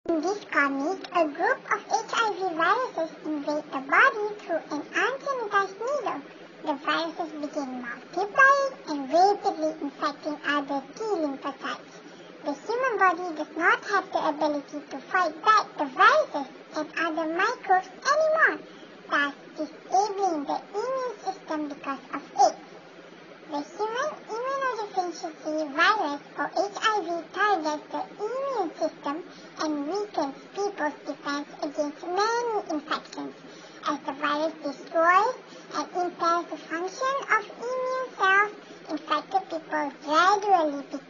In this comic, a group of HIV viruses invade the body through an unsanitized needle. The viruses begin multiplying and rapidly infecting other T lymphocytes. The human body does not have the ability to fight back the viruses and other microbes anymore, thus disabling the immune system because of AIDS. The human immunodeficiency virus, or HIV, targets the immune system and weakens people's defense against many infections. As the virus destroys and impairs the function of immune cells, infected people gradually become